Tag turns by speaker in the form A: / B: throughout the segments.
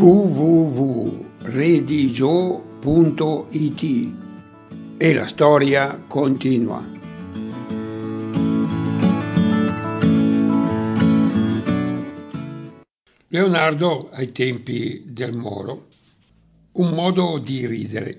A: www.redigio.it e la storia continua. Leonardo ai tempi del Moro. Un modo di ridere.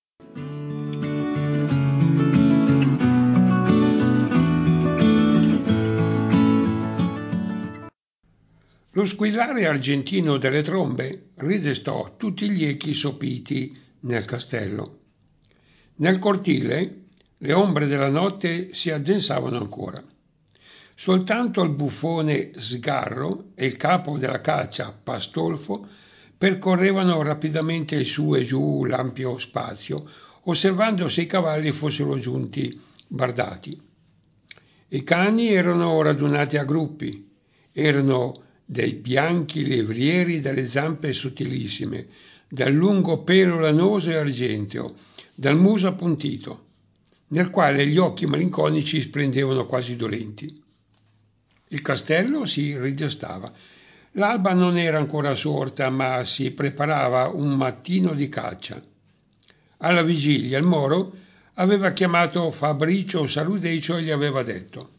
A: Lo squillare argentino delle trombe ridestò tutti gli echi sopiti nel castello. Nel cortile le ombre della notte si addensavano ancora. Soltanto il buffone Sgarro e il capo della caccia Pastolfo percorrevano rapidamente su e giù l'ampio spazio, osservando se i cavalli fossero giunti bardati. I cani erano radunati a gruppi, erano dei bianchi levrieri dalle zampe sottilissime, dal lungo pelo lanoso e argenteo, dal muso appuntito, nel quale gli occhi malinconici splendevano quasi dolenti. Il castello si ridestava. L'alba non era ancora sorta, ma si preparava un mattino di caccia. Alla vigilia il Moro aveva chiamato Fabricio Saludecio e gli aveva detto: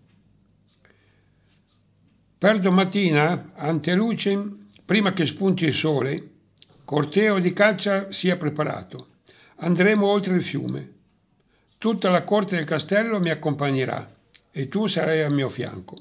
A: per domattina, ante luce, prima che spunti il sole, corteo di caccia sia preparato. Andremo oltre il fiume. Tutta la corte del castello mi accompagnerà e tu sarai al mio fianco.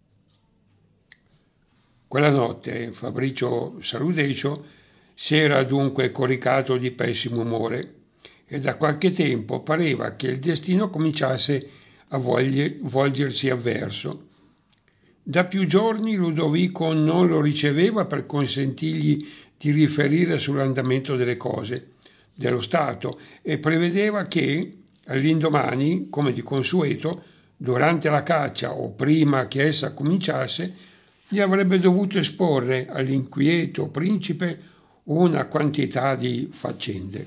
A: Quella notte Fabricio Saludecio si era dunque coricato di pessimo umore e da qualche tempo pareva che il destino cominciasse a volgersi avverso. Da più giorni Ludovico non lo riceveva per consentirgli di riferire sull'andamento delle cose dello Stato e prevedeva che all'indomani, come di consueto, durante la caccia o prima che essa cominciasse, gli avrebbe dovuto esporre all'inquieto principe una quantità di faccende.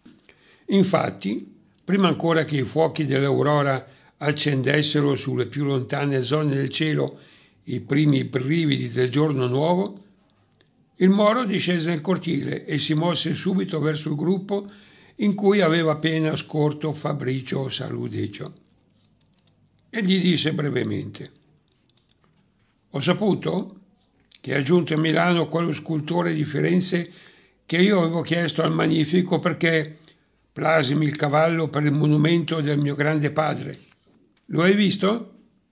A: Infatti, prima ancora che i fuochi dell'aurora accendessero sulle più lontane zone del cielo i primi brividi del giorno nuovo, il Moro discese nel cortile e si mosse subito verso il gruppo in cui aveva appena scorto Fabricio Saludecio. E gli disse brevemente: ho saputo che è giunto a Milano quello scultore di Firenze che io avevo chiesto al Magnifico perché plasimi il cavallo per il monumento del mio grande padre. Lo hai visto?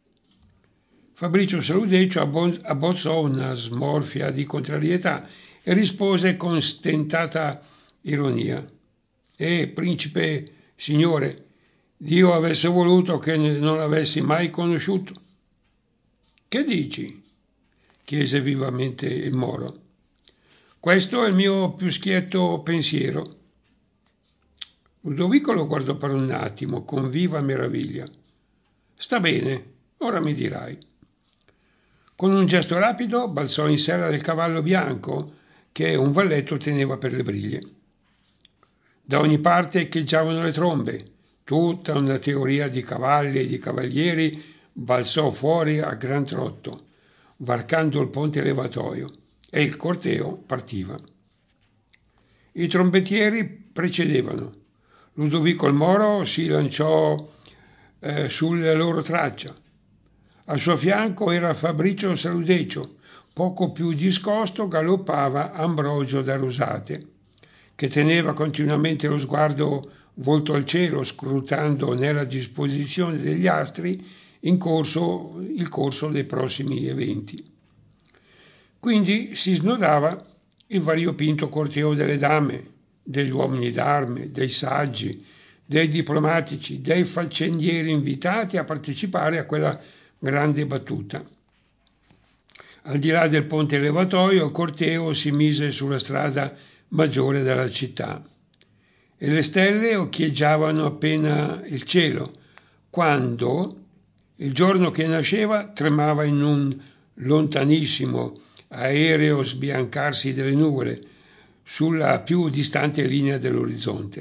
A: Fabricio Saludecio abbozzò una smorfia di contrarietà e rispose con stentata ironia: principe, signore, Dio avesse voluto che non l'avessi mai conosciuto. Che dici? Chiese vivamente il Moro. Questo è il mio più schietto pensiero. Ludovico lo guardò per un attimo con viva meraviglia. Sta bene, ora mi dirai. Con un gesto rapido balzò in sella del cavallo bianco che un valletto teneva per le briglie. Da ogni parte echeggiavano le trombe. Tutta una teoria di cavalli e di cavalieri balzò fuori a gran trotto, varcando il ponte levatoio, e il corteo partiva. I trombettieri precedevano. Ludovico il Moro si lanciò sulle loro traccia. Al suo fianco era Fabricio Saludecio, poco più discosto galoppava Ambrogio da Rosate, che teneva continuamente lo sguardo volto al cielo, scrutando nella disposizione degli astri il corso dei prossimi eventi. Quindi si snodava il variopinto corteo delle dame, degli uomini d'arme, dei saggi, dei diplomatici, dei faccendieri invitati a partecipare a quella grande battuta. Al di là del ponte levatoio il corteo si mise sulla strada maggiore della città e le stelle occhieggiavano appena il cielo, quando il giorno che nasceva tremava in un lontanissimo aereo sbiancarsi delle nuvole sulla più distante linea dell'orizzonte.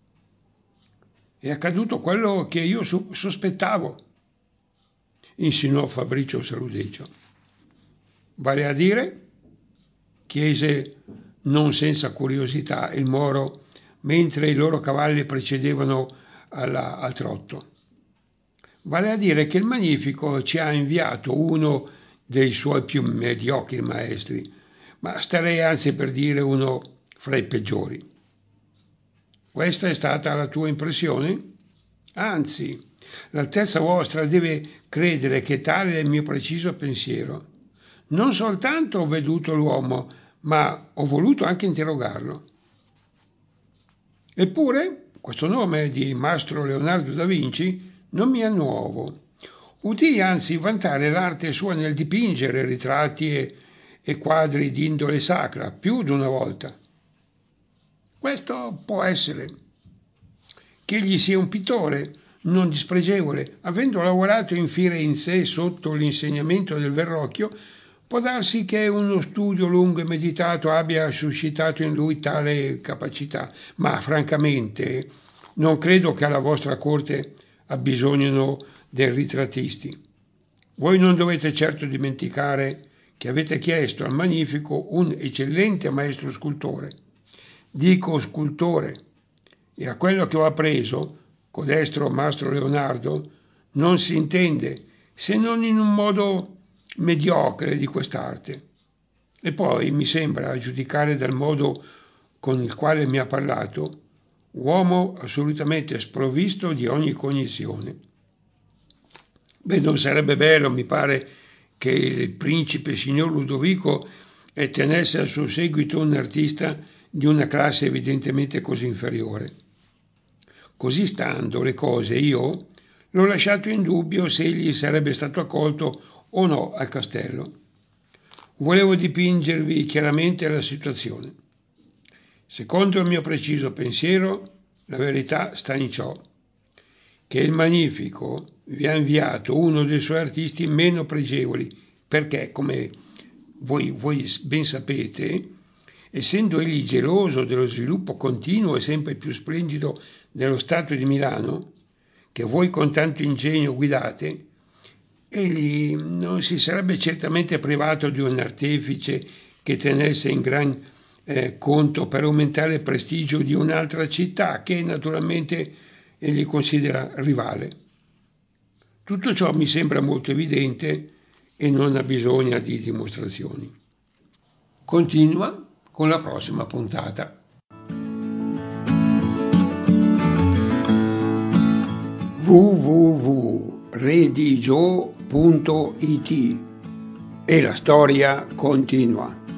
A: È accaduto quello che io sospettavo, insinuò Fabricio Saludecio. Vale a dire? Chiese non senza curiosità, il Moro mentre i loro cavalli precedevano al trotto. Vale a dire che il Magnifico ci ha inviato uno dei suoi più mediocri maestri, ma starei anzi per dire uno fra i peggiori. Questa è stata la tua impressione? Anzi, l'Altezza vostra deve credere che tale è il mio preciso pensiero. Non soltanto ho veduto l'uomo, ma ho voluto anche interrogarlo. Eppure, questo nome di Mastro Leonardo da Vinci non mi è nuovo. Udì anzi vantare l'arte sua nel dipingere ritratti e quadri di indole sacra più di una volta. Questo può essere. Che egli sia un pittore non dispregevole, avendo lavorato in fiere in sé sotto l'insegnamento del Verrocchio, può darsi che uno studio lungo e meditato abbia suscitato in lui tale capacità, ma francamente non credo che alla vostra corte abbisognino dei ritrattisti. Voi non dovete certo dimenticare che avete chiesto al Magnifico un eccellente maestro scultore. Dico scultore, e a quello che ho appreso, codestro Mastro Leonardo, non si intende se non in un modo mediocre di quest'arte. E poi mi sembra, a giudicare dal modo con il quale mi ha parlato, uomo assolutamente sprovvisto di ogni cognizione. Beh, non sarebbe bello, mi pare, che il principe signor Ludovico tenesse al suo seguito un artista di una classe evidentemente così inferiore. Così stando le cose, io l'ho lasciato in dubbio se egli sarebbe stato accolto o no al castello. Volevo dipingervi chiaramente la situazione. Secondo il mio preciso pensiero, la verità sta in ciò, che il Magnifico vi ha inviato uno dei suoi artisti meno pregevoli, perché, come voi ben sapete, essendo egli geloso dello sviluppo continuo e sempre più splendido dello Stato di Milano, che voi con tanto ingegno guidate, egli non si sarebbe certamente privato di un artefice che tenesse in gran conto per aumentare il prestigio di un'altra città che naturalmente egli considera rivale. Tutto ciò mi sembra molto evidente e non ha bisogno di dimostrazioni. Continua con la prossima puntata. www.redigio.it e la storia continua.